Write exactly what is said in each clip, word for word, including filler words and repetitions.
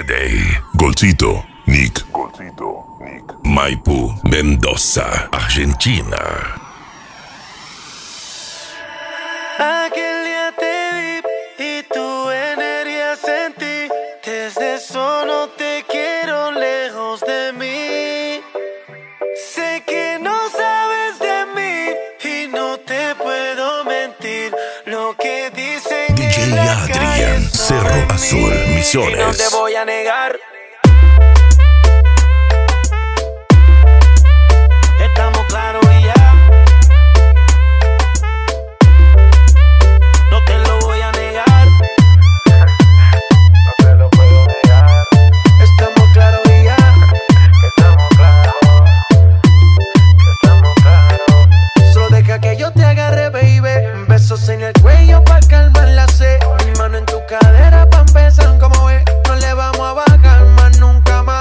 Sedey, Golcito, Nick. Golcito, Nick. Maipú, Mendoza, Argentina. Aquel día te vi y tu energía sentí. Desde eso no te quiero lejos de mí. Sé que no sabes de mí y no te puedo mentir. Lo que dicen D J en la Adrian, calle Cerro sobre Azul, mí. Misiones. Y no te voy a negar. Estamos claros y ya. No te lo voy a negar. No te lo puedo negar. Estamos claros y ya. Que estamos claros. Que estamos claros. Solo deja que yo te agarre, baby. Besos en el cuello pa' calmar la sed. Mi mano en tu cadera pa' empezar, como ves. No le vamos a bajar más nunca más.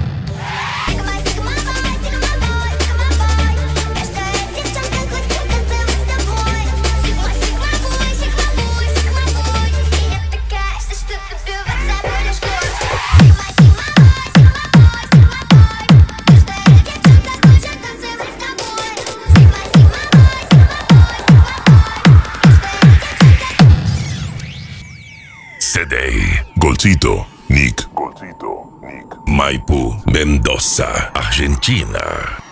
Sedey, Golcito, Nick. Golcito, Nick. Maipú, Mendoza, Argentina.